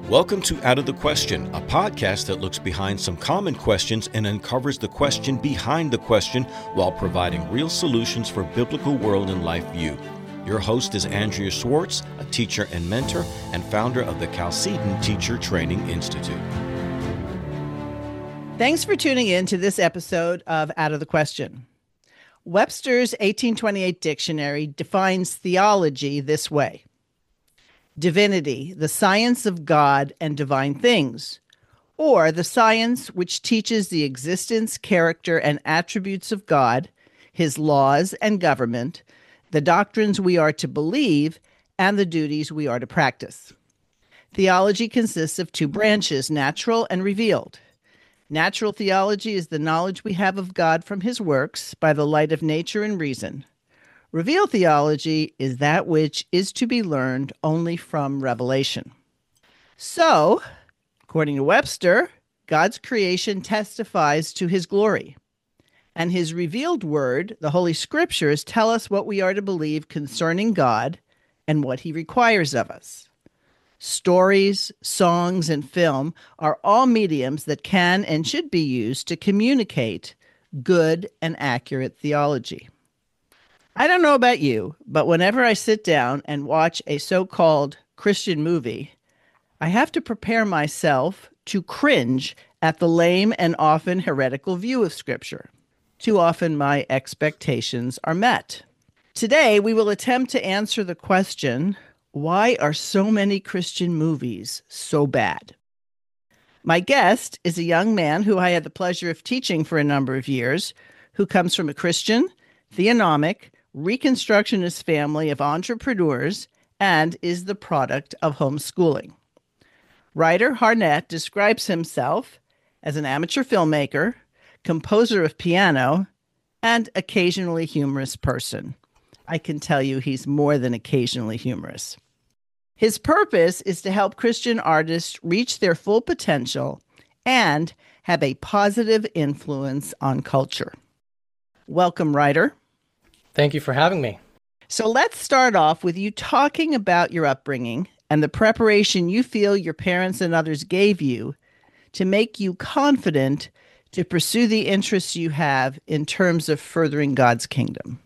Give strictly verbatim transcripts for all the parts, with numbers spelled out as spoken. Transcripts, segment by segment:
Welcome to Out of the Question, a podcast that looks behind some common questions and uncovers the question behind the question while providing real solutions for biblical world and life view. Your host is Andrea Schwartz, a teacher and mentor and founder of the Chalcedon Teacher Training Institute. Thanks for tuning in to this episode of Out of the Question. Webster's eighteen twenty-eight dictionary defines theology this way: divinity, the science of God and divine things, or the science which teaches the existence, character, and attributes of God, his laws and government, the doctrines we are to believe, and the duties we are to practice. Theology consists of two branches, natural and revealed. Natural theology is the knowledge we have of God from his works by the light of nature and reason. Revealed theology is that which is to be learned only from revelation. So, according to Webster, God's creation testifies to his glory, and his revealed word, the Holy Scriptures, tell us what we are to believe concerning God and what he requires of us. Stories, songs, and film are all mediums that can and should be used to communicate good and accurate theology. I don't know about you, but whenever I sit down and watch a so-called Christian movie, I have to prepare myself to cringe at the lame and often heretical view of Scripture. Too often my expectations are met. Today, we will attempt to answer the question, why are so many Christian movies so bad? My guest is a young man who I had the pleasure of teaching for a number of years, who comes from a Christian, theonomic, Reconstructionist family of entrepreneurs and is the product of homeschooling. Ryder Harnett describes himself as an amateur filmmaker, composer of piano, and occasionally humorous person. I can tell you he's more than occasionally humorous. His purpose is to help Christian artists reach their full potential and have a positive influence on culture. Welcome, Ryder. Thank you for having me. So let's start off with you talking about your upbringing and the preparation you feel your parents and others gave you to make you confident to pursue the interests you have in terms of furthering God's kingdom.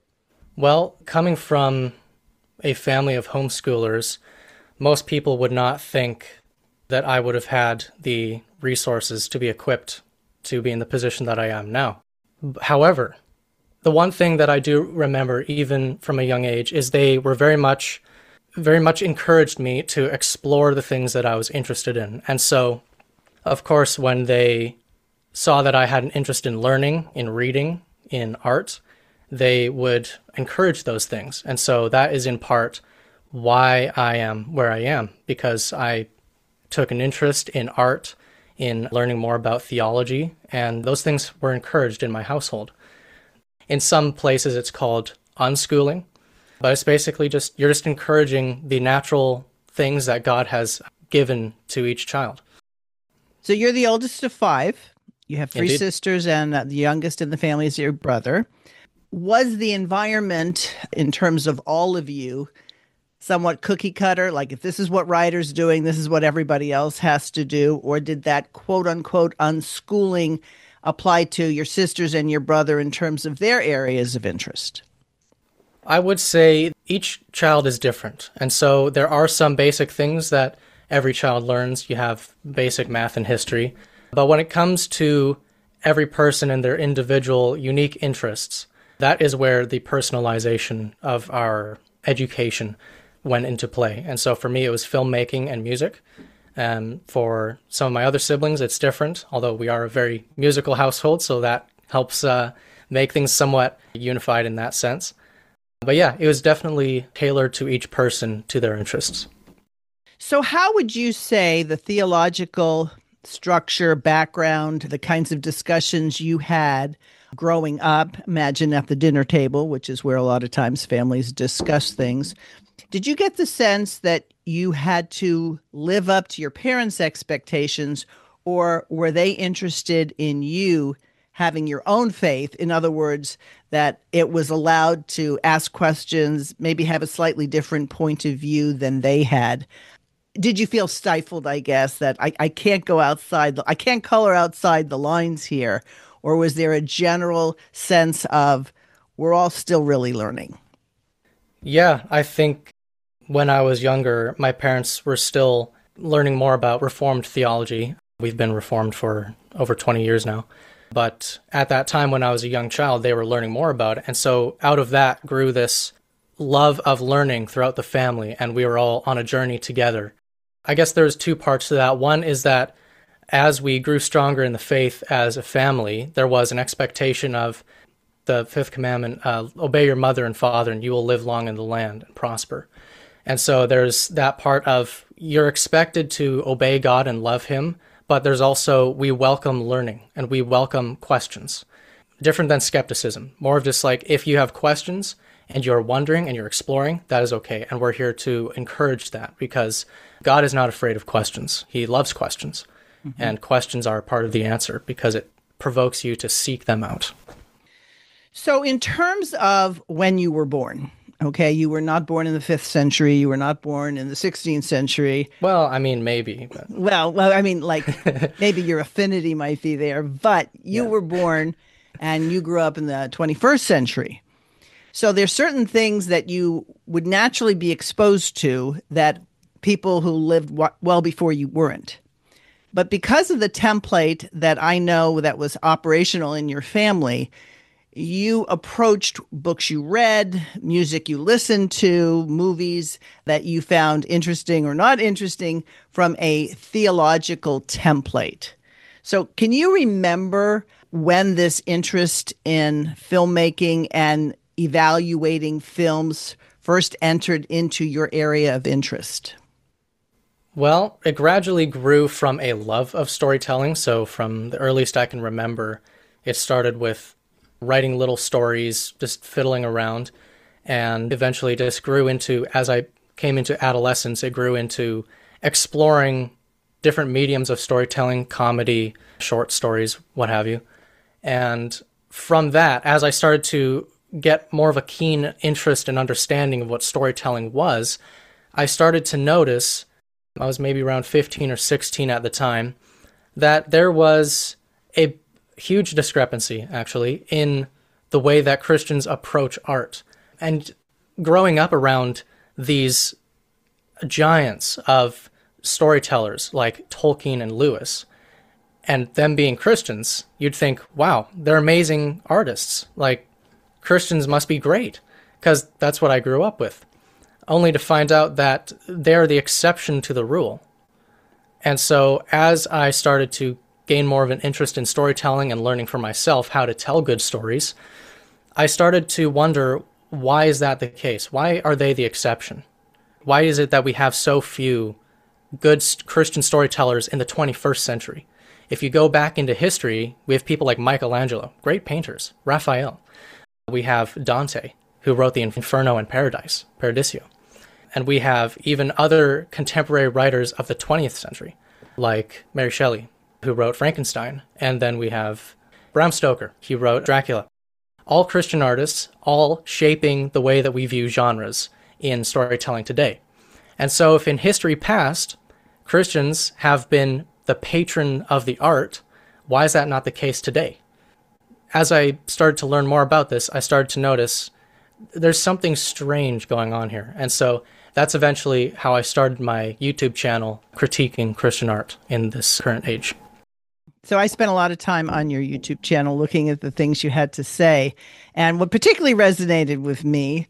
Well, coming from a family of homeschoolers, most people would not think that I would have had the resources to be equipped to be in the position that I am now. However, the one thing that I do remember, even from a young age, is they were very much, very much encouraged me to explore the things that I was interested in. And so, of course, when they saw that I had an interest in learning, in reading, in art, they would encourage those things. And so that is in part why I am where I am, because I took an interest in art, in learning more about theology, and those things were encouraged in my household. In some places, it's called unschooling, but it's basically just, you're just encouraging the natural things that God has given to each child. So you're the oldest of five. You have three Indeed. sisters, and the youngest in the family is your brother. Was the environment, in terms of all of you, somewhat cookie cutter? Like, if this is what Ryder's doing, this is what everybody else has to do? Or did that quote unquote unschooling apply to your sisters and your brother in terms of their areas of interest? I would say each child is different. And so there are some basic things that every child learns. You have basic math and history. But when it comes to every person and their individual unique interests, that is where the personalization of our education went into play. And so for me, it was filmmaking and music. Um, for some of my other siblings, it's different, although we are a very musical household, so that helps uh, make things somewhat unified in that sense. But yeah, it was definitely tailored to each person, to their interests. So how would you say the theological structure, background, the kinds of discussions you had growing up, imagine at the dinner table, which is where a lot of times families discuss things, did you get the sense that you had to live up to your parents' expectations, or were they interested in you having your own faith? In other words, that it was allowed to ask questions, maybe have a slightly different point of view than they had. did you feel stifled, I guess, that I, I can't go outside, the, I can't color outside the lines here? Or was there a general sense of we're all still really learning? Yeah, I think when I was younger, my parents were still learning more about Reformed theology. We've been Reformed for over twenty years now. But at that time when I was a young child, they were learning more about it. And so out of that grew this love of learning throughout the family, and we were all on a journey together. I guess there's two parts to that. One is that as we grew stronger in the faith as a family, there was an expectation of the fifth commandment, uh, obey your mother and father, and you will live long in the land and prosper. And so there's that part of you're expected to obey God and love him, but there's also we welcome learning and we welcome questions. Different than skepticism. More of just like if you have questions and you're wondering and you're exploring, that is okay. And we're here to encourage that because God is not afraid of questions. He loves questions. Mm-hmm. And questions are part of the answer because it provokes you to seek them out. So in terms of when you were born, okay, you were not born in the fifth century. You were not born in the sixteenth century. Well, I mean, maybe. But... Well, well, I mean, like maybe your affinity might be there, but you yeah. were born and you grew up in the twenty-first century. So there's certain things that you would naturally be exposed to that people who lived w- well before you weren't. But because of the template that I know that was operational in your family, you approached books you read, music you listened to, movies that you found interesting or not interesting from a theological template. So can you remember when this interest in filmmaking and evaluating films first entered into your area of interest? Well, it gradually grew from a love of storytelling. So from the earliest I can remember, it started with writing little stories, just fiddling around, and eventually just grew into, as I came into adolescence, it grew into exploring different mediums of storytelling, comedy, short stories, what have you. And from that, as I started to get more of a keen interest and understanding of what storytelling was, I started to notice, I was maybe around fifteen or sixteen at the time, that there was a huge discrepancy, actually, in the way that Christians approach art. And growing up around these giants of storytellers like Tolkien and Lewis, and them being Christians, you'd think, wow, they're amazing artists. Like, Christians must be great, because that's what I grew up with. Only to find out that they're the exception to the rule. And so as I started to gain more of an interest in storytelling and learning for myself how to tell good stories, I started to wonder, why is that the case? Why are they the exception? Why is it that we have so few good Christian storytellers in the twenty-first century? If you go back into history, we have people like Michelangelo, great painters, Raphael. We have Dante, who wrote the Inferno and Paradise, Paradiso. And we have even other contemporary writers of the twentieth century, like Mary Shelley, who wrote Frankenstein. And then we have Bram Stoker, he wrote Dracula. All Christian artists, all shaping the way that we view genres in storytelling today. And so if in history past, Christians have been the patron of the art, why is that not the case today? As I started to learn more about this, I started to notice there's something strange going on here. And so that's eventually how I started my YouTube channel, critiquing Christian art in this current age. So I spent a lot of time on your YouTube channel looking at the things you had to say. And what particularly resonated with me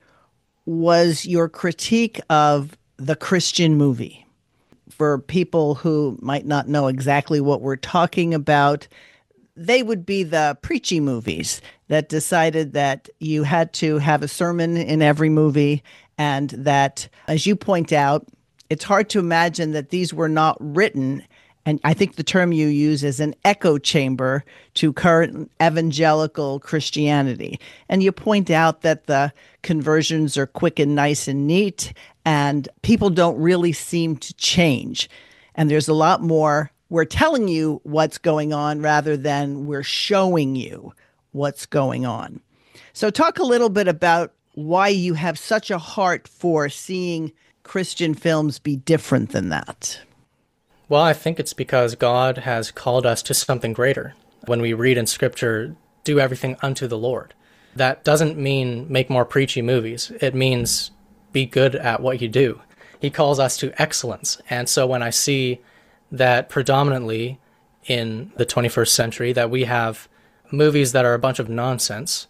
was your critique of the Christian movie. For people who might not know exactly what we're talking about, they would be the preachy movies that decided that you had to have a sermon in every movie, and that, as you point out, it's hard to imagine that these were not written, and I think the term you use is an echo chamber to current evangelical Christianity. And you point out that the conversions are quick and nice and neat, and people don't really seem to change. And there's a lot more, we're telling you what's going on rather than we're showing you what's going on. So talk a little bit about why you have such a heart for seeing Christian films be different than that? Well, I think it's because God has called us to something greater. When we read in Scripture, do everything unto the Lord. That doesn't mean make more preachy movies. It means be good at what you do. He calls us to excellence. And so when I see that predominantly in the twenty-first century that we have movies that are a bunch of nonsense,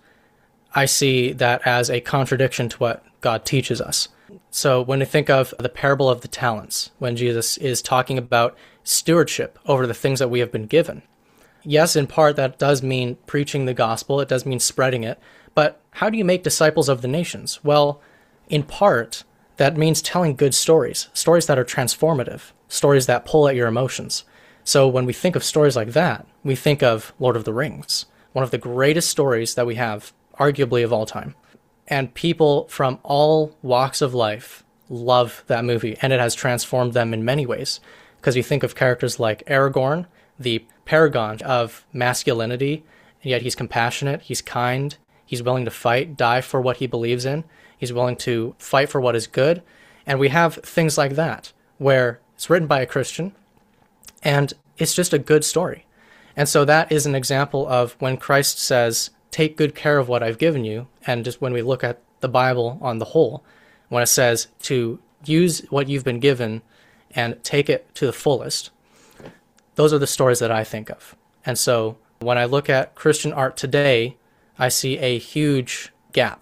I see that as a contradiction to what God teaches us. So when you think of the parable of the talents, when Jesus is talking about stewardship over the things that we have been given, yes, in part that does mean preaching the gospel, it does mean spreading it, but how do you make disciples of the nations? Well, in part, that means telling good stories, stories that are transformative, stories that pull at your emotions. So when we think of stories like that, we think of Lord of the Rings, one of the greatest stories that we have, arguably of all time. And people from all walks of life love that movie, and it has transformed them in many ways. Because you think of characters like Aragorn, the paragon of masculinity, and yet he's compassionate, he's kind, he's willing to fight, die for what he believes in, he's willing to fight for what is good. And we have things like that, where it's written by a Christian, and it's just a good story. And so that is an example of when Christ says, take good care of what I've given you, and just when we look at the Bible on the whole, when it says to use what you've been given and take it to the fullest, those are the stories that I think of. And so when I look at Christian art today, I see a huge gap,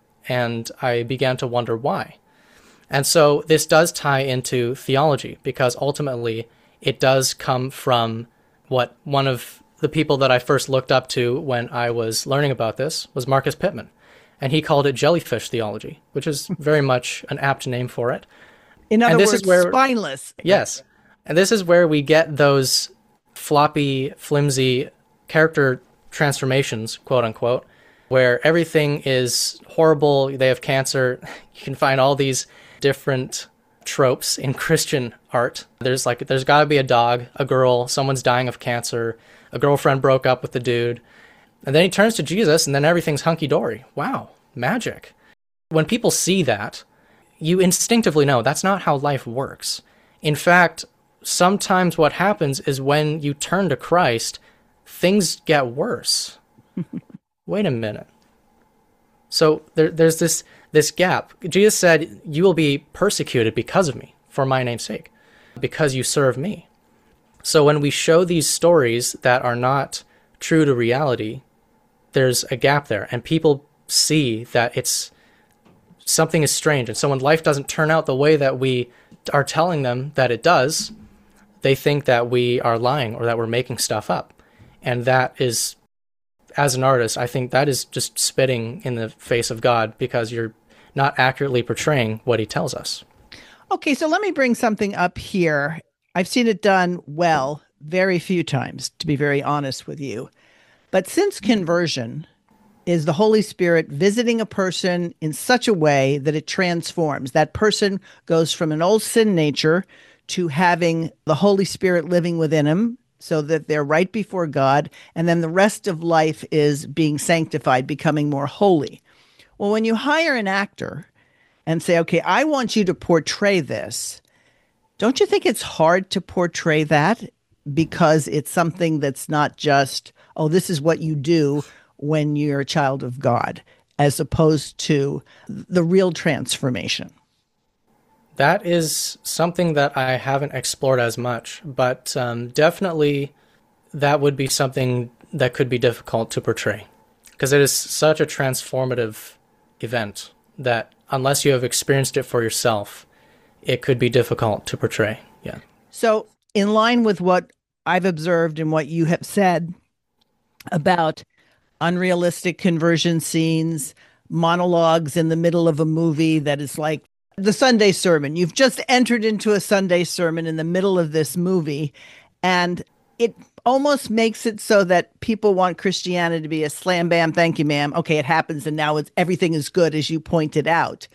and I began to wonder why. And so this does tie into theology, because ultimately it does come from what one of the people that I first looked up to when I was learning about this was Marcus Pittman. And he called it jellyfish theology, which is very much an apt name for it. In other and this words, is where, spineless. Yes. And this is where we get those floppy, flimsy character transformations, quote unquote, where everything is horrible. They have cancer. You can find all these different tropes in Christian art. There's like, there's got to be a dog, a girl, someone's dying of cancer, a girlfriend broke up with the dude. And then he turns to Jesus, and then everything's hunky-dory. Wow, magic. When people see that, you instinctively know that's not how life works. In fact, sometimes what happens is when you turn to Christ, things get worse. Wait a minute. So there, there's this, this gap. Jesus said, you will be persecuted because of me, for my name's sake, because you serve me. So when we show these stories that are not true to reality, there's a gap there, and people see that it's something is strange. And so when life doesn't turn out the way that we are telling them that it does, they think that we are lying or that we're making stuff up. And that is, as an artist, I think that is just spitting in the face of God, because you're not accurately portraying what he tells us. Okay, so let me bring something up here. I've seen it done well very few times, to be very honest with you. But since conversion is the Holy Spirit visiting a person in such a way that it transforms, that person goes from an old sin nature to having the Holy Spirit living within him so that they're right before God, and then the rest of life is being sanctified, becoming more holy. Well, when you hire an actor and say, okay, I want you to portray this, don't you think it's hard to portray that, because it's something that's not just, oh, this is what you do when you're a child of God, as opposed to the real transformation? That is something that I haven't explored as much, but um, definitely that would be something that could be difficult to portray, because it is such a transformative event that unless you have experienced it for yourself, it could be difficult to portray. Yeah. So in line with what I've observed and what you have said about unrealistic conversion scenes, monologues in the middle of a movie that is like the Sunday sermon. You've just entered into a Sunday sermon in the middle of this movie, and it almost makes it so that people want Christianity to be a slam bam, thank you, ma'am. Okay, it happens, and now it's, everything is good, as you pointed out.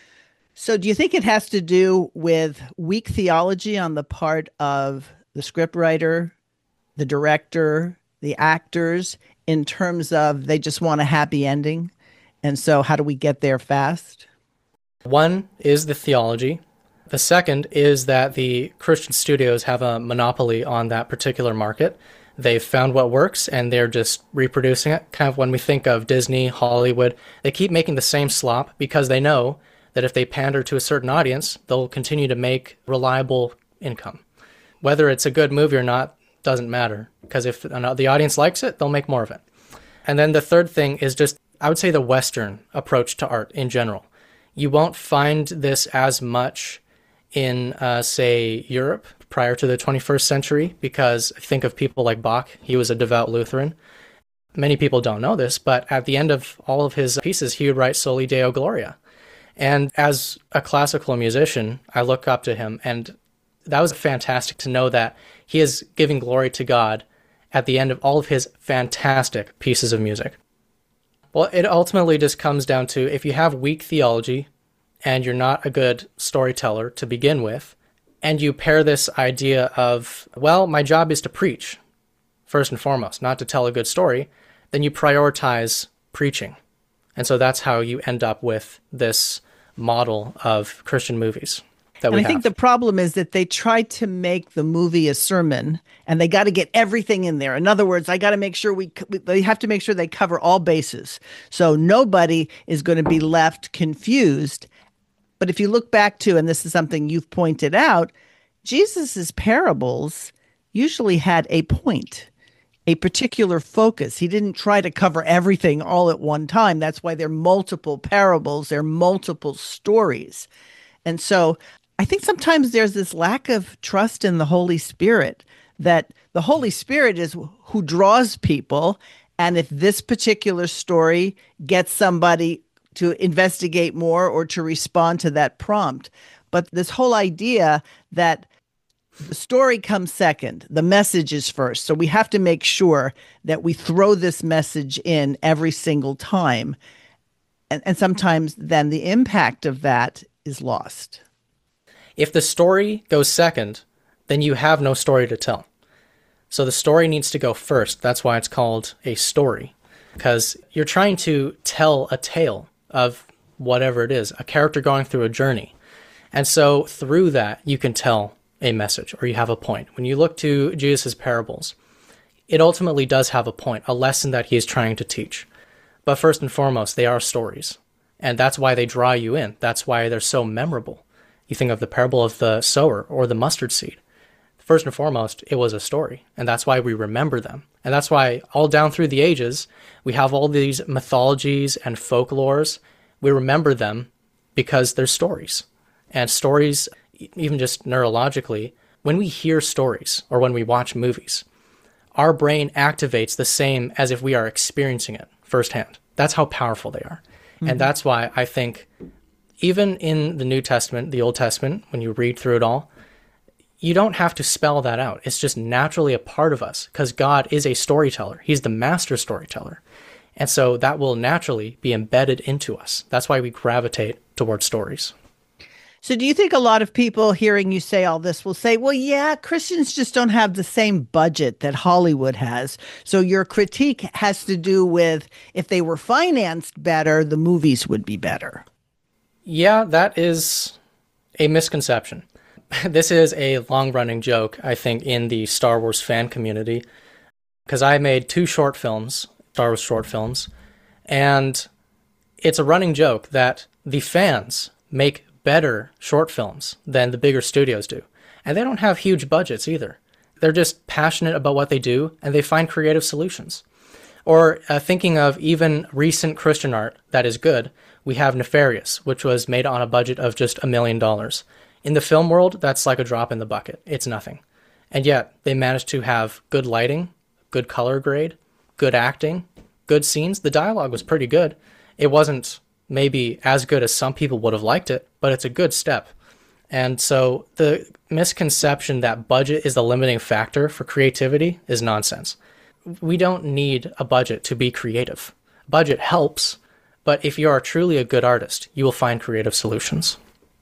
So do you think it has to do with weak theology on the part of the scriptwriter, the director, the actors, in terms of they just want a happy ending? And so how do we get there fast? One is the theology. The second is that the Christian studios have a monopoly on that particular market. They've found what works, and they're just reproducing it. Kind of when we think of Disney, Hollywood, they keep making the same slop because they know that if they pander to a certain audience, they'll continue to make reliable income. Whether it's a good movie or not doesn't matter, because if the audience likes it, they'll make more of it. And then the third thing is just, I would say, the Western approach to art in general. You won't find this as much in, uh, say, Europe prior to the twenty-first century, because think of people like Bach. He was a devout Lutheran. Many people don't know this, but at the end of all of his pieces, he would write Soli Deo Gloria. And as a classical musician, I look up to him, and that was fantastic to know that he is giving glory to God at the end of all of his fantastic pieces of music. Well, it ultimately just comes down to, if you have weak theology and you're not a good storyteller to begin with, and you pair this idea of, well, my job is to preach, first and foremost, not to tell a good story, then you prioritize preaching. And so that's how you end up with this model of Christian movies that and we I have. think the problem is that they try to make the movie a sermon, and they got to get everything in there. In other words, I got to make sure we, they have to make sure they cover all bases. So nobody is going to be left confused. But if you look back to, and this is something you've pointed out, Jesus's parables usually had a point, a particular focus. He didn't try to cover everything all at one time. That's why they're multiple parables, they're multiple stories. And so I think sometimes there's this lack of trust in the Holy Spirit, that the Holy Spirit is who draws people. And if this particular story gets somebody to investigate more or to respond to that prompt. But this whole idea that the story comes second, the message is first. So we have to make sure that we throw this message in every single time. And, and sometimes then the impact of that is lost. If the story goes second, then you have no story to tell. So the story needs to go first. That's why it's called a story, because you're trying to tell a tale of whatever it is, a character going through a journey. And so through that, you can tell a message, or you have a point. When you look to Jesus' parables, it ultimately does have a point, a lesson that he is trying to teach. But first and foremost, they are stories. And that's why they draw you in. That's why they're so memorable. You think of the parable of the sower or the mustard seed. First and foremost, it was a story. And that's why we remember them. And that's why all down through the ages, we have all these mythologies and folklores. We remember them because they're stories. And stories, even just neurologically, when we hear stories or when we watch movies, our brain activates the same as if we are experiencing it firsthand. That's how powerful they are. Mm-hmm. And that's why I think even in the New Testament, the Old Testament, when you read through it all, you don't have to spell that out. It's just naturally a part of us because God is a storyteller. He's the master storyteller. And so that will naturally be embedded into us. That's why we gravitate towards stories. So do you think a lot of people hearing you say all this will say, well, yeah, Christians just don't have the same budget that Hollywood has. So your critique has to do with if they were financed better, the movies would be better. Yeah, that is a misconception. This is a long-running joke, I think, in the Star Wars fan community, because I made two short films, Star Wars short films, and it's a running joke that the fans make better short films than the bigger studios do. And they don't have huge budgets either. They're just passionate about what they do, and they find creative solutions. Or uh, thinking of even recent Christian art that is good, we have Nefarious, which was made on a budget of just a million dollars. In the film world, that's like a drop in the bucket. It's nothing. And yet, they managed to have good lighting, good color grade, good acting, good scenes. The dialogue was pretty good. It wasn't maybe as good as some people would have liked it, but it's a good step. And so the misconception that budget is the limiting factor for creativity is nonsense. We don't need a budget to be creative. Budget helps, but if you are truly a good artist, you will find creative solutions.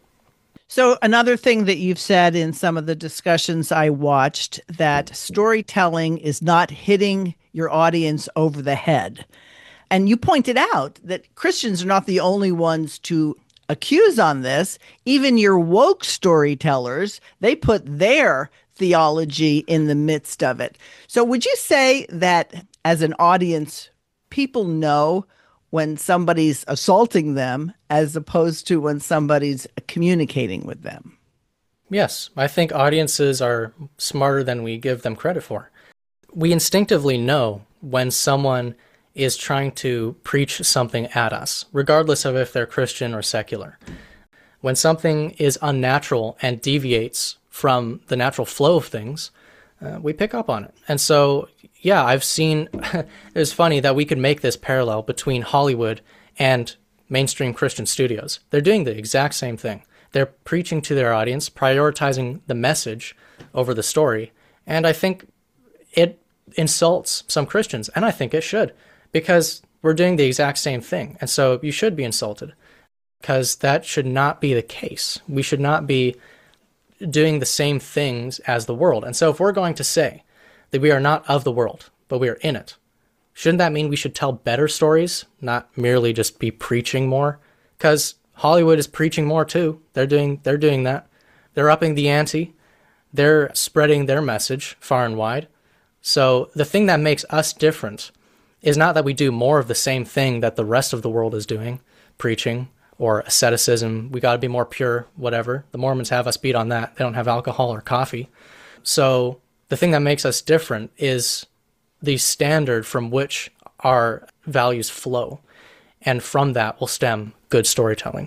So another thing that you've said in some of the discussions I watched, that storytelling is not hitting your audience over the head. And you pointed out that Christians are not the only ones to accuse on this. Even your woke storytellers, they put their theology in the midst of it. So would you say that as an audience, people know when somebody's assaulting them as opposed to when somebody's communicating with them? Yes, I think audiences are smarter than we give them credit for. We instinctively know when someone is trying to preach something at us, regardless of if they're Christian or secular. When something is unnatural and deviates from the natural flow of things, uh, we pick up on it. And so, yeah, I've seen, it's funny that we could make this parallel between Hollywood and mainstream Christian studios. They're doing the exact same thing. They're preaching to their audience, prioritizing the message over the story. And I think it insults some Christians, and I think it should, because we're doing the exact same thing. And so you should be insulted, because that should not be the case. We should not be doing the same things as the world. And so if we're going to say that we are not of the world, but we are in it, shouldn't that mean we should tell better stories, not merely just be preaching more? Because Hollywood is preaching more too. They're doing they're doing that. They're upping the ante. They're spreading their message far and wide. So the thing that makes us different is not that we do more of the same thing that the rest of the world is doing, preaching or asceticism. We got to be more pure, whatever. The Mormons have us beat on that. They don't have alcohol or coffee. So the thing that makes us different is the standard from which our values flow. And from that will stem good storytelling.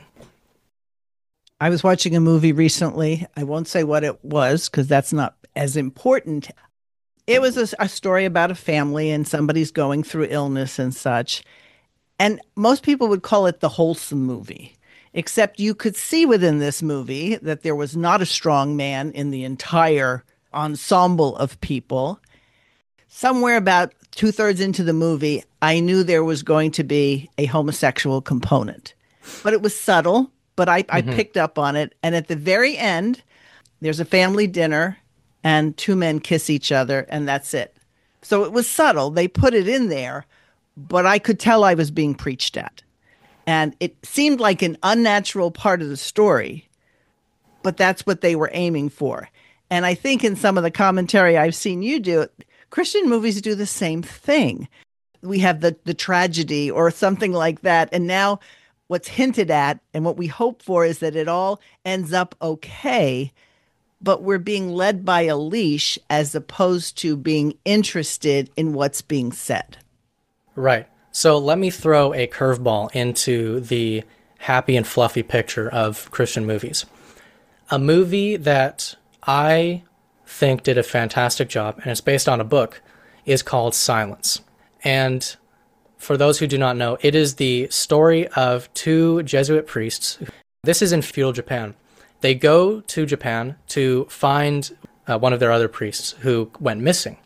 I was watching a movie recently. I won't say what it was because that's not as important. It was a, a story about a family and somebody's going through illness and such. And most people would call it the wholesome movie, except you could see within this movie that there was not a strong man in the entire ensemble of people. Somewhere about two thirds into the movie, I knew there was going to be a homosexual component, but it was subtle, but I, mm-hmm. I picked up on it. And at the very end, there's a family dinner and two men kiss each other, and that's it. So it was subtle. They put it in there, but I could tell I was being preached at. And it seemed like an unnatural part of the story, but that's what they were aiming for. And I think in some of the commentary I've seen you do, Christian movies do the same thing. We have the, the tragedy or something like that. And now what's hinted at and what we hope for is that it all ends up okay, but we're being led by a leash as opposed to being interested in what's being said. Right. So let me throw a curveball into the happy and fluffy picture of Christian movies. A movie that I think did a fantastic job, and it's based on a book, is called Silence. And for those who do not know, it is the story of two Jesuit priests. This is in feudal Japan. They go to Japan to find uh, one of their other priests who went missing.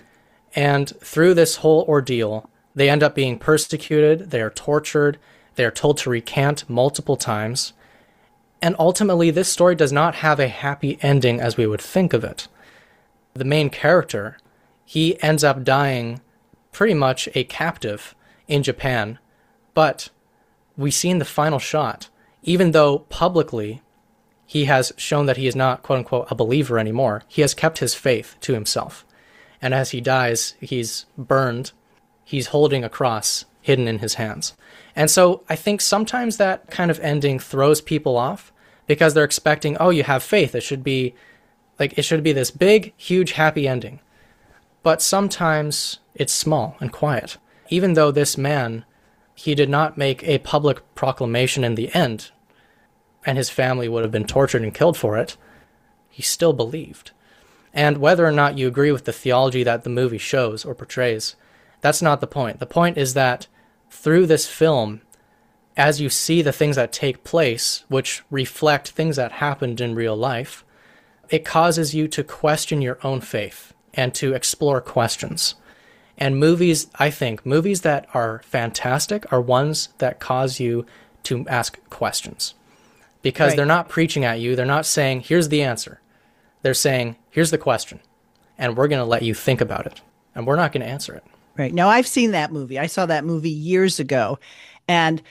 And through this whole ordeal, they end up being persecuted, they are tortured, they are told to recant multiple times. And ultimately, this story does not have a happy ending as we would think of it. The main character, he ends up dying pretty much a captive in Japan, but we see in the final shot, even though publicly he has shown that he is not, quote unquote, a believer anymore, he has kept his faith to himself. And as he dies, he's burned, he's holding a cross hidden in his hands. And so I think sometimes that kind of ending throws people off because they're expecting, oh, you have faith, it should be like, it should be this big, huge, happy ending. But sometimes it's small and quiet. Even though this man, he did not make a public proclamation in the end, and his family would have been tortured and killed for it, he still believed. And whether or not you agree with the theology that the movie shows or portrays, that's not the point. The point is that through this film, as you see the things that take place, which reflect things that happened in real life, it causes you to question your own faith and to explore questions. And movies, I think, movies that are fantastic are ones that cause you to ask questions. Because right. They're not preaching at you. They're not saying, here's the answer. They're saying, here's the question. And we're going to let you think about it. And we're not going to answer it. Right. Now, I've seen that movie. I saw that movie years ago. And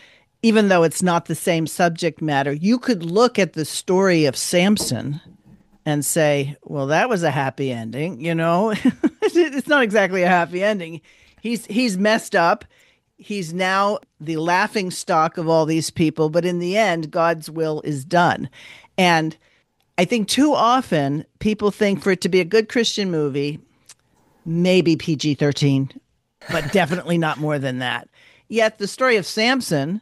even though it's not the same subject matter, you could look at the story of Samson and say, well, that was a happy ending, you know? It's not exactly a happy ending. He's he's messed up. He's now the laughing stock of all these people, but in the end, God's will is done. And I think too often people think for it to be a good Christian movie, maybe P G thirteen, but definitely not more than that. Yet the story of Samson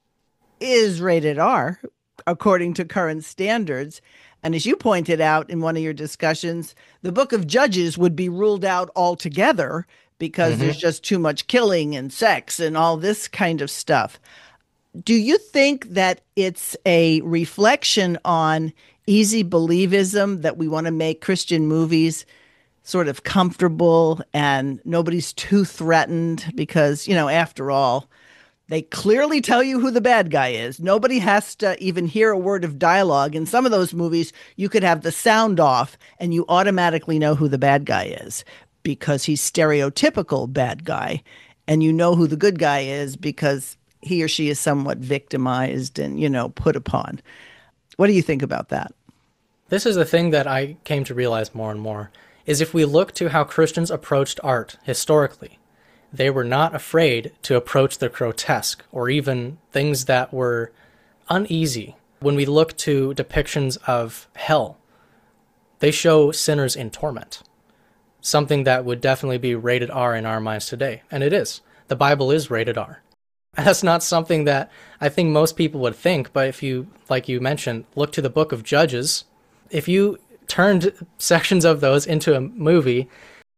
is rated R according to current standards. And as you pointed out in one of your discussions, the book of Judges would be ruled out altogether because mm-hmm. there's just too much killing and sex and all this kind of stuff. Do you think that it's a reflection on easy believism that we want to make Christian movies sort of comfortable and nobody's too threatened? Because, you know, after all, they clearly tell you who the bad guy is. Nobody has to even hear a word of dialogue. In some of those movies, you could have the sound off and you automatically know who the bad guy is because he's stereotypical bad guy. And you know who the good guy is because he or she is somewhat victimized and, you know, put upon. What do you think about that? This is the thing that I came to realize more and more, is if we look to how Christians approached art historically, they were not afraid to approach the grotesque or even things that were uneasy. When we look to depictions of hell, they show sinners in torment, something that would definitely be rated R in our minds today. And it is. The Bible is rated R. And that's not something that I think most people would think, but if you, like you mentioned, look to the book of Judges, if you turned sections of those into a movie,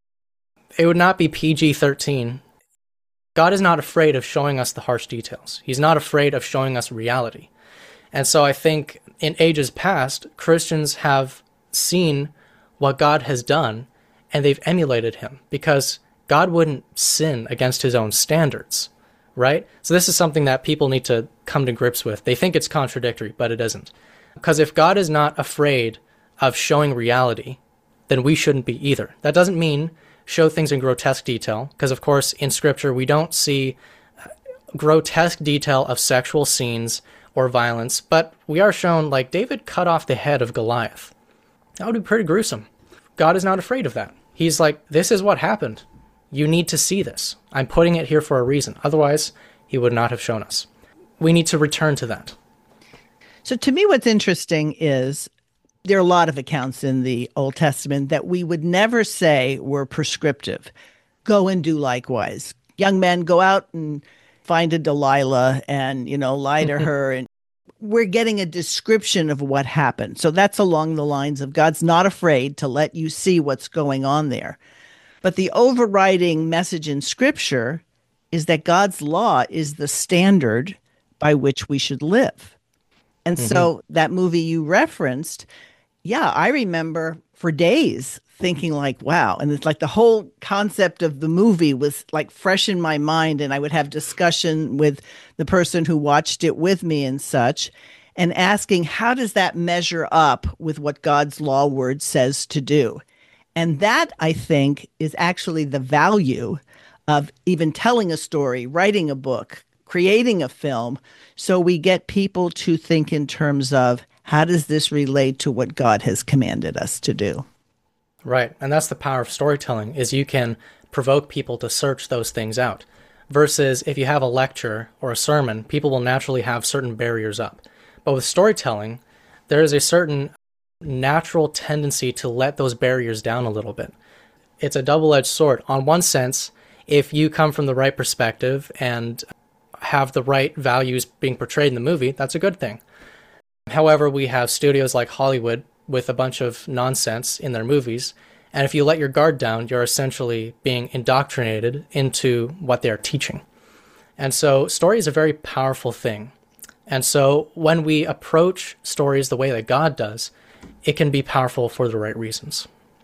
it would not be P G thirteen. God is not afraid of showing us the harsh details. He's not afraid of showing us reality. And so I think in ages past, Christians have seen what God has done, and they've emulated him because God wouldn't sin against his own standards, right? So this is something that people need to come to grips with. They think it's contradictory, but it isn't. Because if God is not afraid of showing reality, then we shouldn't be either. That doesn't mean show things in grotesque detail, because of course in Scripture we don't see grotesque detail of sexual scenes or violence, but we are shown, like, David cut off the head of Goliath. That would be pretty gruesome. God is not afraid of that. He's like, this is what happened. You need to see this. I'm putting it here for a reason. Otherwise, he would not have shown us. We need to return to that. So to me, what's interesting is there are a lot of accounts in the Old Testament that we would never say were prescriptive. Go and do likewise. Young men, go out and find a Delilah and, you know, lie to her. And we're getting a description of what happened. So that's along the lines of God's not afraid to let you see what's going on there. But the overriding message in Scripture is that God's law is the standard by which we should live. And mm-hmm. so that movie you referenced, yeah, I remember for days thinking like, wow. And it's like the whole concept of the movie was like fresh in my mind. And I would have discussion with the person who watched it with me and such, and asking, how does that measure up with what God's law word says to do? And that, I think, is actually the value of even telling a story, writing a book, creating a film, so we get people to think in terms of, how does this relate to what God has commanded us to do? Right. And that's the power of storytelling, is you can provoke people to search those things out. Versus if you have a lecture or a sermon, people will naturally have certain barriers up. But with storytelling, there is a certain natural tendency to let those barriers down a little bit. It's a double-edged sword. On one sense, if you come from the right perspective and have the right values being portrayed in the movie, that's a good thing. However, we have studios like Hollywood with a bunch of nonsense in their movies, and if you let your guard down, you're essentially being indoctrinated into what they're teaching. And so story is a very powerful thing. And so when we approach stories the way that God does, it can be powerful for the right reasons.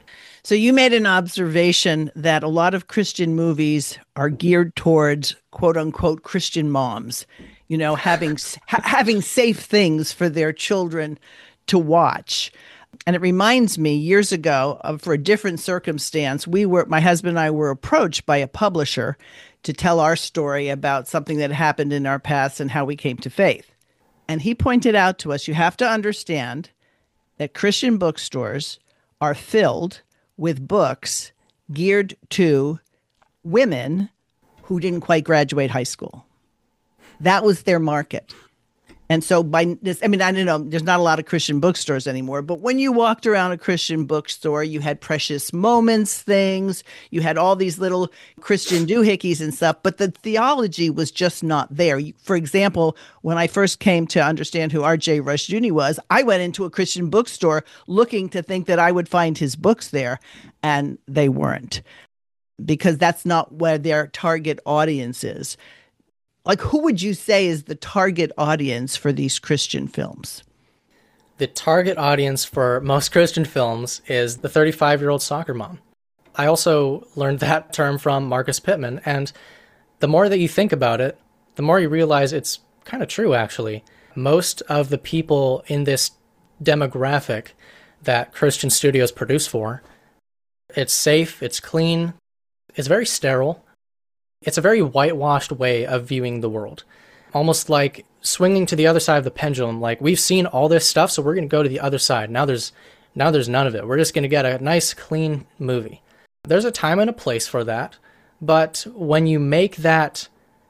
So you made an observation that a lot of Christian movies are geared towards quote unquote Christian moms, you know, having ha- having safe things for their children to watch. And it reminds me years ago of, for a different circumstance, we were, my husband and I were approached by a publisher to tell our story about something that happened in our past and how we came to faith. And he pointed out to us, you have to understand that Christian bookstores are filled with books geared to women who didn't quite graduate high school. That was their market. And so by this, I mean, I don't know, there's not a lot of Christian bookstores anymore, but when you walked around a Christian bookstore, you had Precious Moments things, you had all these little Christian doohickeys and stuff, but the theology was just not there. For example, when I first came to understand who R J Rushdoony was, I went into a Christian bookstore looking to think that I would find his books there, and they weren't, because that's not where their target audience is. Like, who would you say is the target audience for these Christian films? The target audience for most Christian films is the thirty-five-year-old soccer mom. I also learned that term from Marcus Pittman, and the more that you think about it, the more you realize it's kind of true, actually. Most of the people in this demographic that Christian studios produce for, it's safe, it's clean, it's very sterile. It's a very whitewashed way of viewing the world, almost like swinging to the other side of the pendulum. Like, we've seen all this stuff, so we're going to go to the other side. Now there's now there's none of it. We're just going to get a nice, clean movie. There's a time and a place for that, but when you make that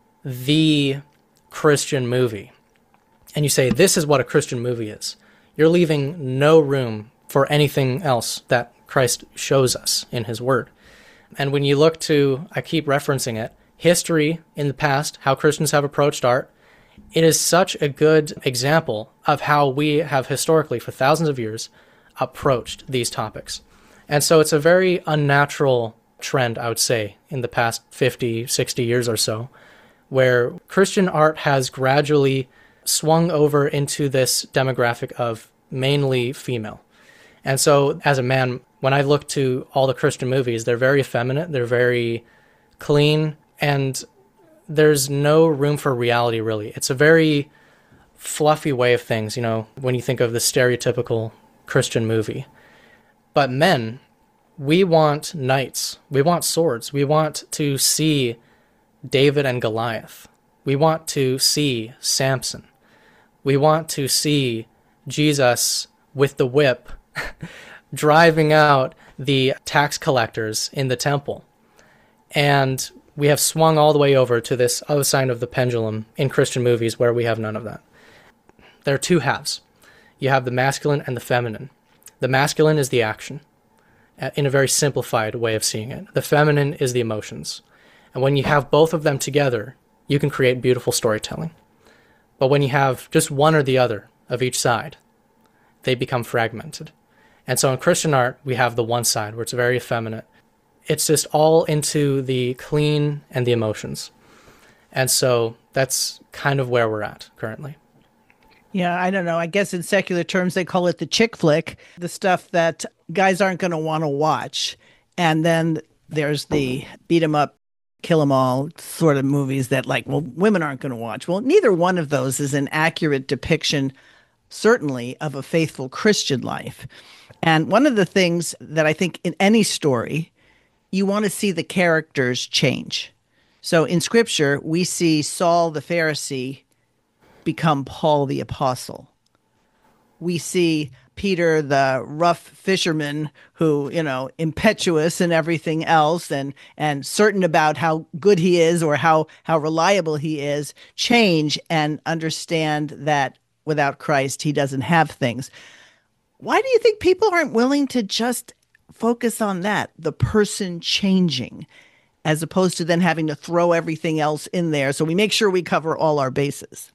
the Christian movie, and you say, this is what a Christian movie is, you're leaving no room for anything else that Christ shows us in his word. And when you look to, I keep referencing it, history in the past, how Christians have approached art, it is such a good example of how we have historically, for thousands of years, approached these topics. And so it's a very unnatural trend, I would say, in the past fifty, sixty years or so, where Christian art has gradually swung over into this demographic of mainly female. And so as a man, when I look to all the Christian movies, they're very effeminate, they're very clean, and there's no room for reality, really. It's a very fluffy way of things, you know, when you think of the stereotypical Christian movie. But men, we want knights, we want swords, we want to see David and Goliath. We want to see Samson. We want to see Jesus with the whip driving out the tax collectors in the temple. And we have swung all the way over to this other side of the pendulum in Christian movies where we have none of that. There are two halves. You have the masculine and the feminine. The masculine is the action, in a very simplified way of seeing it. The feminine is the emotions. And when you have both of them together, you can create beautiful storytelling. But when you have just one or the other of each side, they become fragmented. And so in Christian art, we have the one side where it's very effeminate. It's just all into the clean and the emotions. And so that's kind of where we're at currently. Yeah, I don't know. I guess in secular terms, they call it the chick flick, the stuff that guys aren't going to want to watch. And then there's the beat 'em up, kill 'em all sort of movies that, like, well, women aren't going to watch. Well, neither one of those is an accurate depiction, certainly, of a faithful Christian life. And one of the things that I think in any story, you want to see the characters change. So in Scripture, we see Saul the Pharisee become Paul the Apostle. We see Peter the rough fisherman who, you know, impetuous and everything else and and certain about how good he is or how how reliable he is, change and understand that without Christ, he doesn't have things. Why do you think people aren't willing to just focus on that, the person changing, as opposed to then having to throw everything else in there so we make sure we cover all our bases?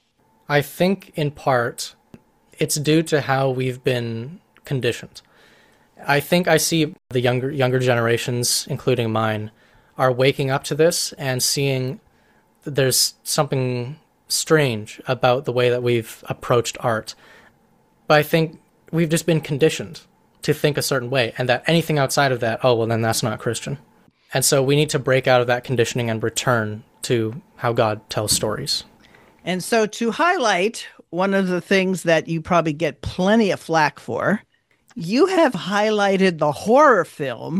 I think in part it's due to how we've been conditioned. I think I see the younger younger generations, including mine, are waking up to this and seeing that there's something strange about the way that we've approached art. But I think we've just been conditioned to think a certain way, and that anything outside of that, oh, well, then that's not Christian. And so we need to break out of that conditioning and return to how God tells stories. And so to highlight one of the things that you probably get plenty of flack for, you have highlighted the horror film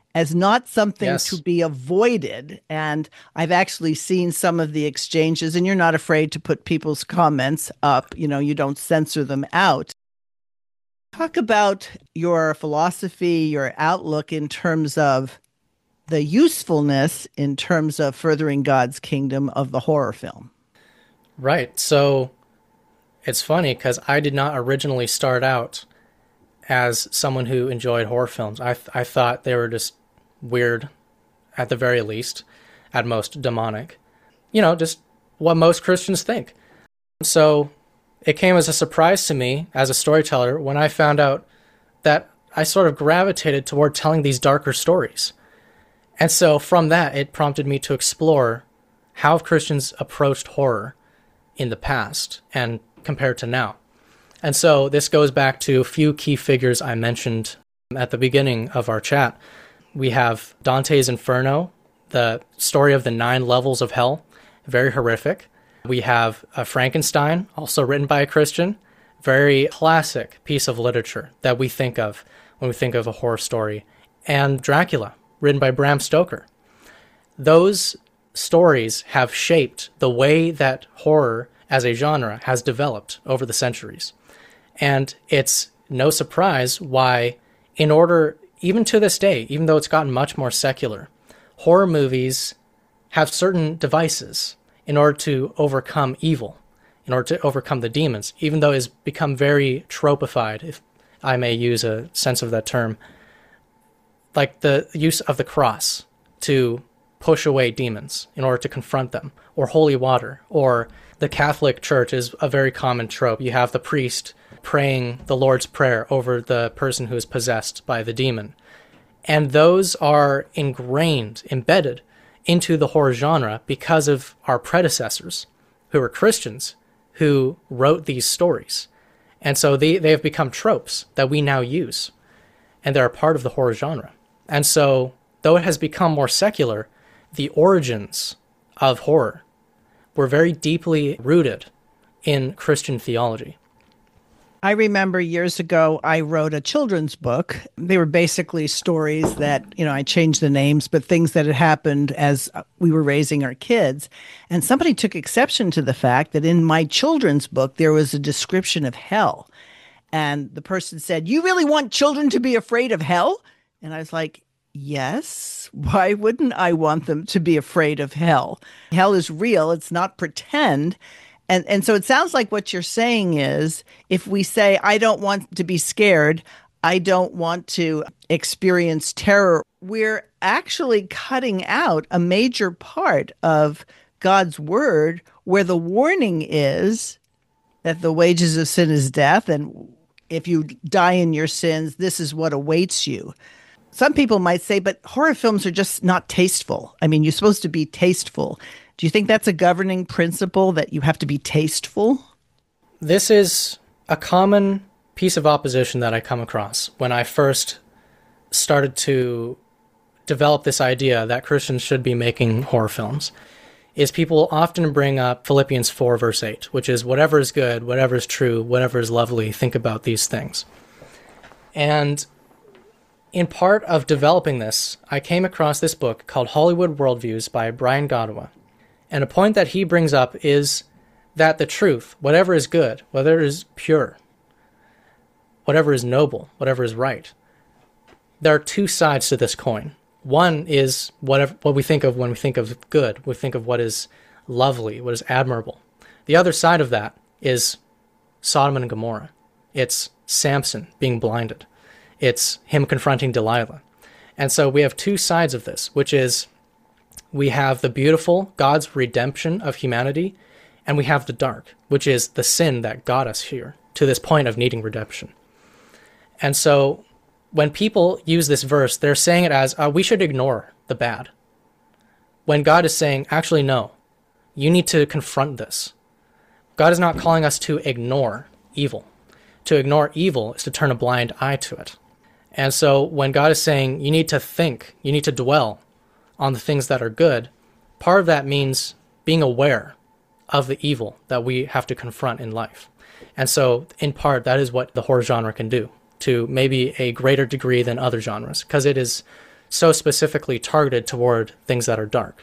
as not something Yes. to be avoided. And I've actually seen some of the exchanges, and you're not afraid to put people's comments up. You know, you don't censor them out. Talk about your philosophy, your outlook in terms of the usefulness in terms of furthering God's kingdom of the horror film. Right. So it's funny because I did not originally start out as someone who enjoyed horror films. I th- I thought they were just weird, at the very least, at most demonic. You know, just what most Christians think. So it came as a surprise to me as a storyteller when I found out that I sort of gravitated toward telling these darker stories. And so from that, it prompted me to explore how Christians approached horror in the past and compared to now. And so this goes back to a few key figures I mentioned at the beginning of our chat. We have Dante's Inferno, the story of the nine levels of hell, very horrific. We have uh, Frankenstein, also written by a Christian, very classic piece of literature that we think of when we think of a horror story. And Dracula, written by Bram Stoker. Those stories have shaped the way that horror as a genre has developed over the centuries. And it's no surprise why, in order, even to this day, even though it's gotten much more secular, horror movies have certain devices in order to overcome evil, in order to overcome the demons, even though it's become very tropified, if I may use a sense of that term, like the use of the cross to push away demons in order to confront them, or holy water, or the Catholic Church is a very common trope. You have the priest praying the Lord's Prayer over the person who is possessed by the demon. And those are ingrained, embedded into the horror genre because of our predecessors, who were Christians, who wrote these stories. And so they, they have become tropes that we now use, and they're a part of the horror genre. And so, though it has become more secular, the origins of horror were very deeply rooted in Christian theology. I remember years ago, I wrote a children's book. They were basically stories that, you know, I changed the names, but things that had happened as we were raising our kids. And somebody took exception to the fact that in my children's book, there was a description of hell. And the person said, "You really want children to be afraid of hell?" And I was like, yes, why wouldn't I want them to be afraid of hell? Hell is real. It's not pretend. And and so it sounds like what you're saying is, if we say, I don't want to be scared, I don't want to experience terror, we're actually cutting out a major part of God's word where the warning is that the wages of sin is death. And if you die in your sins, this is what awaits you. Some people might say, but horror films are just not tasteful. I mean, you're supposed to be tasteful. Do you think that's a governing principle, that you have to be tasteful? This is a common piece of opposition that I come across when I first started to develop this idea that Christians should be making horror films, is people often bring up Philippians four, verse eight, which is whatever is good, whatever is true, whatever is lovely, think about these things. And in part of developing this, I came across this book called Hollywood Worldviews by Brian Godawa. And a point that he brings up is that the truth, whatever is good, whatever is pure, whatever is noble, whatever is right, there are two sides to this coin. One is whatever what we think of when we think of good. We think of what is lovely, what is admirable. The other side of that is Sodom and Gomorrah. It's Samson being blinded. It's him confronting Delilah. And so we have two sides of this, which is we have the beautiful, God's redemption of humanity, and we have the dark, which is the sin that got us here to this point of needing redemption. And so when people use this verse, they're saying it as, uh, we should ignore the bad. When God is saying, actually, no, you need to confront this. God is not calling us to ignore evil. To ignore evil is to turn a blind eye to it. And so when God is saying, you need to think, you need to dwell on the things that are good, part of that means being aware of the evil that we have to confront in life. And so, in part, that is what the horror genre can do, to maybe a greater degree than other genres, because it is so specifically targeted toward things that are dark.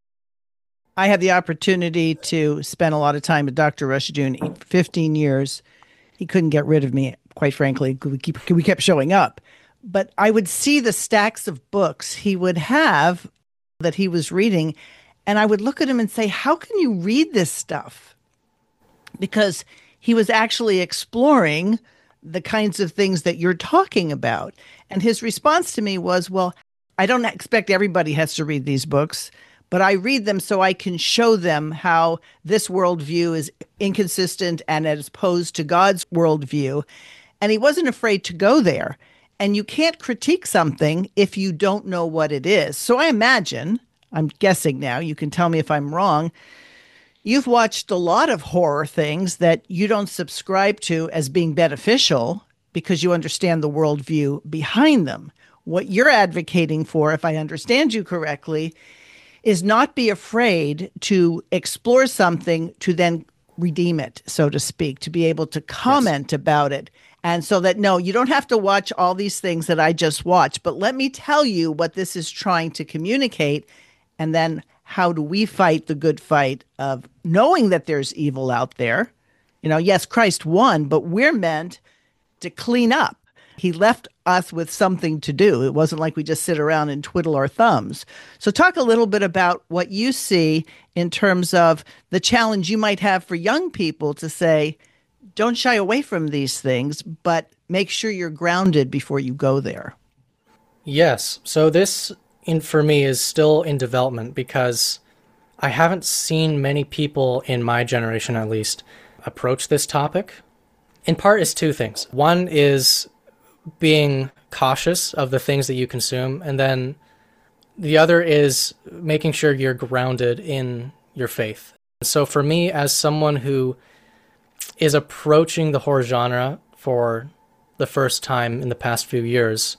I had the opportunity to spend a lot of time with Doctor Rushdoony, fifteen years. He couldn't get rid of me, quite frankly. We, keep, we kept showing up. But I would see the stacks of books he would have that he was reading, and I would look at him and say, how can you read this stuff? Because he was actually exploring the kinds of things that you're talking about. And his response to me was, well, I don't expect everybody has to read these books, but I read them so I can show them how this worldview is inconsistent and as opposed to God's worldview. And he wasn't afraid to go there. And you can't critique something if you don't know what it is. So I imagine, I'm guessing now, you can tell me if I'm wrong, you've watched a lot of horror things that you don't subscribe to as being beneficial because you understand the worldview behind them. What you're advocating for, if I understand you correctly, is not be afraid to explore something to then redeem it, so to speak, to be able to comment yes. about it. And so that, no, you don't have to watch all these things that I just watched, but let me tell you what this is trying to communicate. And then how do we fight the good fight of knowing that there's evil out there? You know, yes, Christ won, but we're meant to clean up. He left us with something to do. It wasn't like we just sit around and twiddle our thumbs. So talk a little bit about what you see in terms of the challenge you might have for young people to say, don't shy away from these things, but make sure you're grounded before you go there. Yes. So this, in, for me, is still in development because I haven't seen many people in my generation, at least, approach this topic. In part, it's two things. One is being cautious of the things that you consume, and then the other is making sure you're grounded in your faith. So for me, as someone who is approaching the horror genre for the first time in the past few years,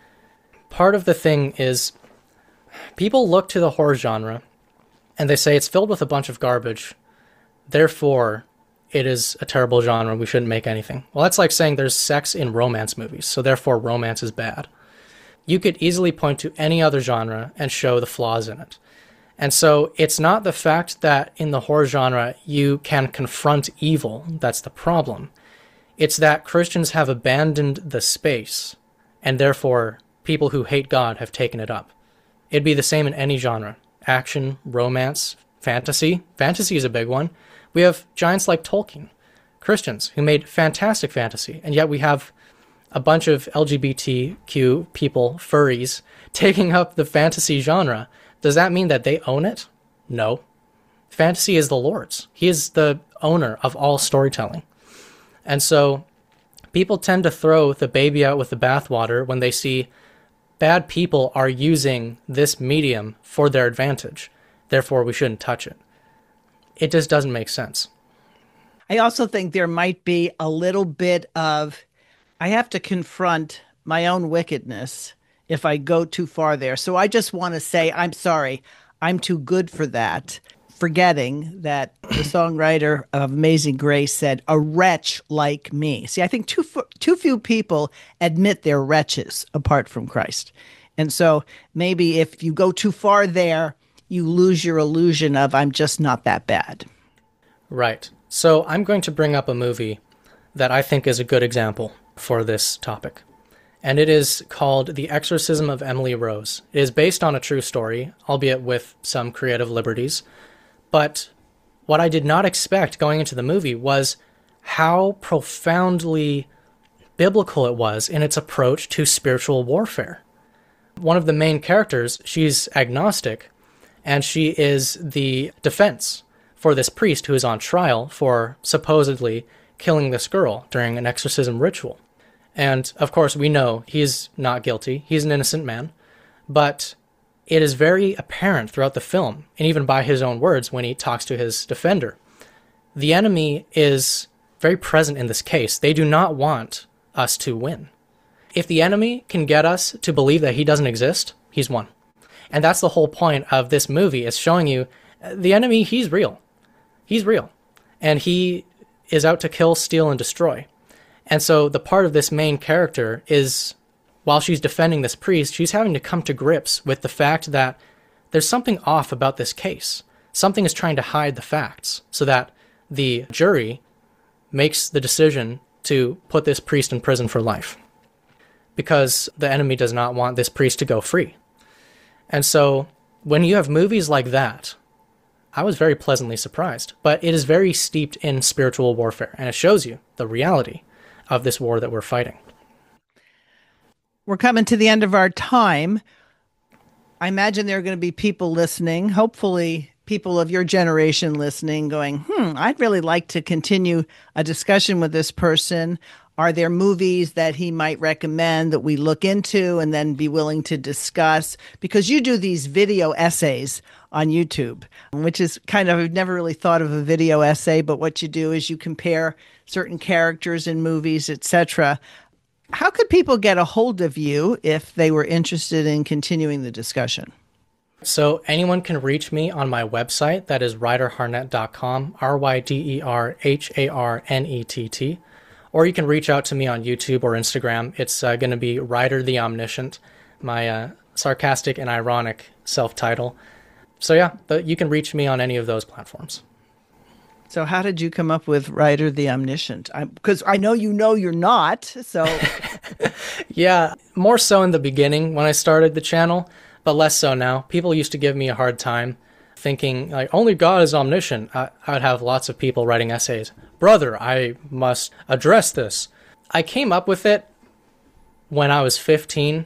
part of the thing is people look to the horror genre and they say it's filled with a bunch of garbage, therefore it is a terrible genre, we shouldn't make anything. Well, that's like saying there's sex in romance movies, so therefore romance is bad. You could easily point to any other genre and show the flaws in it. And so it's not the fact that in the horror genre you can confront evil that's the problem. It's that Christians have abandoned the space, and therefore people who hate God have taken it up. It'd be the same in any genre. Action, romance, fantasy. Fantasy is a big one. We have giants like Tolkien, Christians, who made fantastic fantasy, and yet we have a bunch of L G B T Q people, furries, taking up the fantasy genre. Does that mean that they own it? No. Fantasy is the Lord's. He is the owner of all storytelling. And so people tend to throw the baby out with the bathwater when they see bad people are using this medium for their advantage. Therefore, we shouldn't touch it. It just doesn't make sense. I also think there might be a little bit of, I have to confront my own wickedness if I go too far there. So I just want to say, I'm sorry, I'm too good for that, forgetting that the songwriter of Amazing Grace said, a wretch like me. See, I think too, too few people admit they're wretches apart from Christ. And so maybe if you go too far there, you lose your illusion of I'm just not that bad. Right. So I'm going to bring up a movie that I think is a good example for this topic. And it is called The Exorcism of Emily Rose. It is based on a true story, albeit with some creative liberties. But what I did not expect going into the movie was how profoundly biblical it was in its approach to spiritual warfare. One of the main characters, she's agnostic, and she is the defense for this priest who is on trial for supposedly killing this girl during an exorcism ritual. And, of course, we know he's not guilty. He's an innocent man. But it is very apparent throughout the film, and even by his own words when he talks to his defender. The enemy is very present in this case. They do not want us to win. If the enemy can get us to believe that he doesn't exist, he's won. And that's the whole point of this movie, is showing you the enemy, he's real. He's real. And he is out to kill, steal, and destroy. And so the part of this main character is while she's defending this priest, she's having to come to grips with the fact that there's something off about this case. Something is trying to hide the facts so that the jury makes the decision to put this priest in prison for life because the enemy does not want this priest to go free. And so when you have movies like that, I was very pleasantly surprised, but it is very steeped in spiritual warfare, and it shows you the reality of this war that we're fighting. We're coming to the end of our time. I imagine there are going to be people listening, hopefully people of your generation listening, going, hmm, I'd really like to continue a discussion with this person. Are there movies that he might recommend that we look into and then be willing to discuss? Because you do these video essays on YouTube, which is kind of, I've never really thought of a video essay, but what you do is you compare certain characters in movies, et cetera. How could people get a hold of you if they were interested in continuing the discussion? So anyone can reach me on my website, that is ryder harnett dot com, R Y D E R H A R N E T T. Or you can reach out to me on YouTube or Instagram. It's uh, going to be Ryder the Omniscient, my uh, sarcastic and ironic self-title. So yeah, the, you can reach me on any of those platforms. So how did you come up with Ryder the Omniscient? Because I, I know you know you're not, so... Yeah, more so in the beginning when I started the channel, but less so now. People used to give me a hard time thinking, like, only God is omniscient. I, I would have lots of people writing essays. Brother, I must address this. I came up with it when I was fifteen,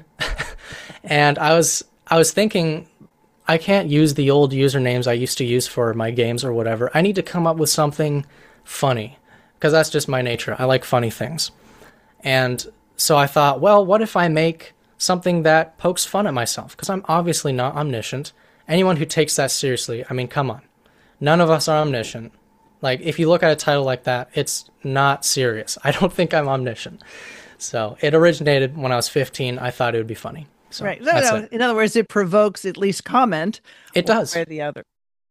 and I was I was thinking, I can't use the old usernames I used to use for my games or whatever. I need to come up with something funny, because that's just my nature. I like funny things. And so I thought, well, what if I make something that pokes fun at myself? Because I'm obviously not omniscient. Anyone who takes that seriously, I mean, come on. None of us are omniscient. Like, if you look at a title like that, it's not serious. I don't think I'm omniscient. So it originated when I was fifteen. I thought it would be funny. So right. No, no. In other words, it provokes at least comment. It does. One way or the other.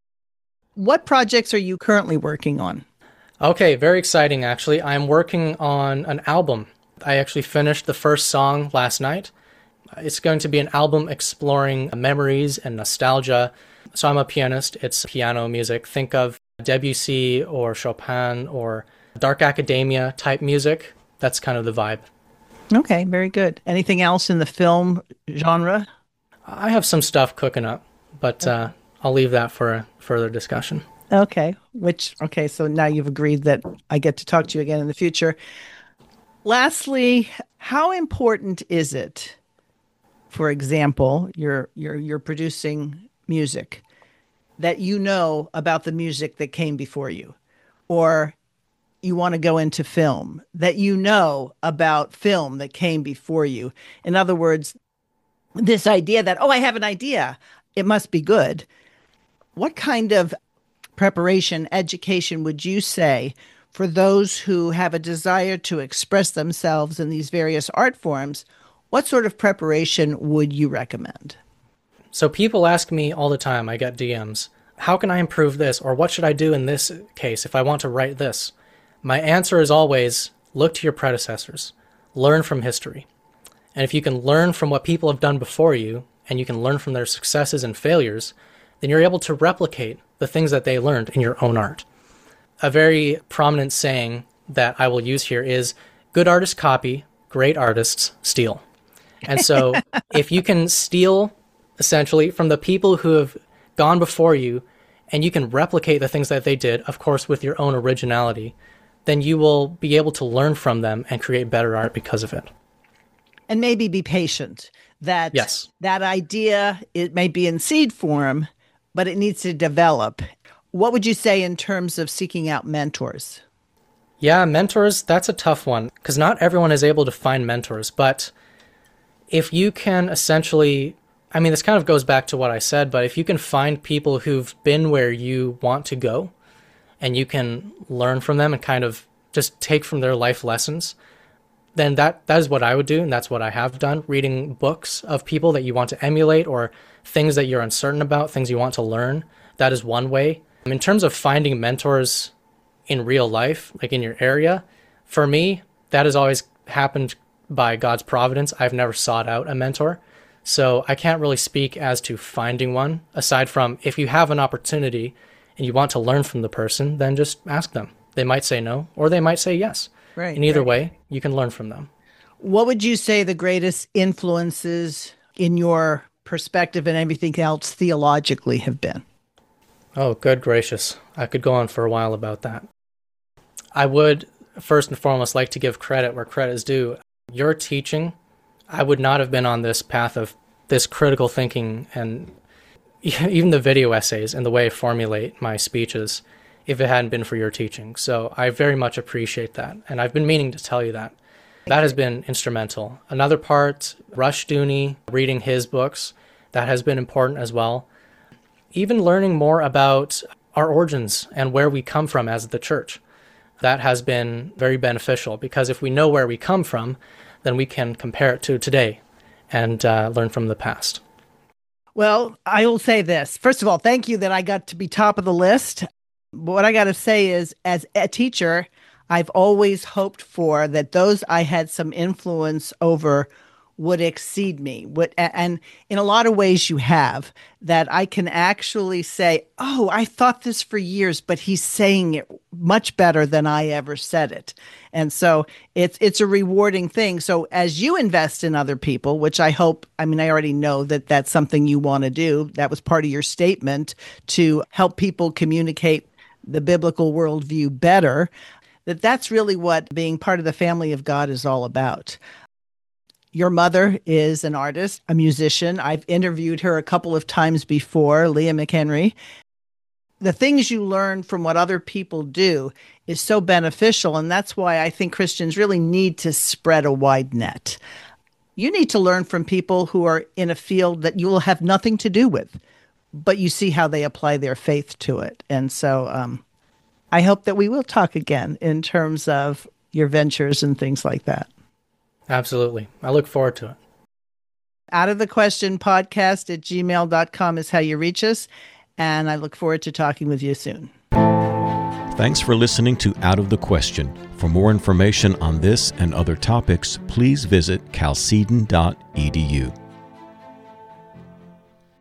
What projects are you currently working on? Okay, very exciting, actually. I'm working on an album. I actually finished the first song last night. It's going to be an album exploring memories and nostalgia. So I'm a pianist. It's piano music. Think of Debussy or Chopin or dark academia type music. That's kind of the vibe. Okay, very good. Anything else in the film genre? I have some stuff cooking up, but uh, I'll leave that for a further discussion. Okay, which, okay, so now you've agreed that I get to talk to you again in the future. Lastly, how important is it, for example, you're you're you're producing music, that you know about the music that came before you, or you want to go into film, that you know about film that came before you? In other words, this idea that, oh, I have an idea, it must be good. What kind of preparation, education would you say for those who have a desire to express themselves in these various art forms? What sort of preparation would you recommend? So people ask me all the time, I get D Ms, how can I improve this? Or what should I do in this case if I want to write this? My answer is always, look to your predecessors. Learn from history. And if you can learn from what people have done before you, and you can learn from their successes and failures, then you're able to replicate the things that they learned in your own art. A very prominent saying that I will use here is, good artists copy, great artists steal. And so if you can steal, essentially, from the people who have gone before you, and you can replicate the things that they did, of course, with your own originality, then you will be able to learn from them and create better art because of it. And maybe be patient. That, yes. that idea, it may be in seed form, but it needs to develop. What would you say in terms of seeking out mentors? Yeah, mentors, that's a tough one, because not everyone is able to find mentors. But if you can essentially, I mean, this kind of goes back to what I said, but if you can find people who've been where you want to go, and you can learn from them and kind of just take from their life lessons, then that, that is what I would do, and that's what I have done. Reading books of people that you want to emulate, or things that you're uncertain about, things you want to learn, that is one way. In terms of finding mentors in real life, like in your area, for me, that has always happened by God's providence, I've never sought out a mentor. So I can't really speak as to finding one, aside from if you have an opportunity and you want to learn from the person, then just ask them. They might say no, or they might say yes. Right. In either right. way, you can learn from them. What would you say the greatest influences in your perspective and everything else theologically have been? Oh, good gracious. I could go on for a while about that. I would, first and foremost, like to give credit where credit is due. Your teaching, I would not have been on this path of this critical thinking and even the video essays and the way I formulate my speeches if it hadn't been for your teaching. So I very much appreciate that. And I've been meaning to tell you that. That has been instrumental. Another part, Rushdoony, reading his books, that has been important as well. Even learning more about our origins and where we come from as the church. That has been very beneficial, because if we know where we come from, then we can compare it to today and uh, learn from the past. Well, I will say this. First of all, thank you that I got to be top of the list. What I got to say is, as a teacher, I've always hoped for that those I had some influence over would exceed me. Would, and in a lot of ways you have, that I can actually say, oh, I thought this for years, but he's saying it much better than I ever said it. And so it's it's a rewarding thing. So as you invest in other people, which I hope, I mean, I already know that that's something you want to do. That was part of your statement, to help people communicate the biblical worldview better, that that's really what being part of the family of God is all about. Your mother is an artist, a musician. I've interviewed her a couple of times before, Leah McHenry. The things you learn from what other people do is so beneficial, and that's why I think Christians really need to spread a wide net. You need to learn from people who are in a field that you will have nothing to do with, but you see how they apply their faith to it. And so um, I hope that we will talk again in terms of your ventures and things like that. Absolutely. I look forward to it. Out of the Question podcast at gmail dot com is how you reach us. And I look forward to talking with you soon. Thanks for listening to Out of the Question. For more information on this and other topics, please visit chalcedon dot e d u.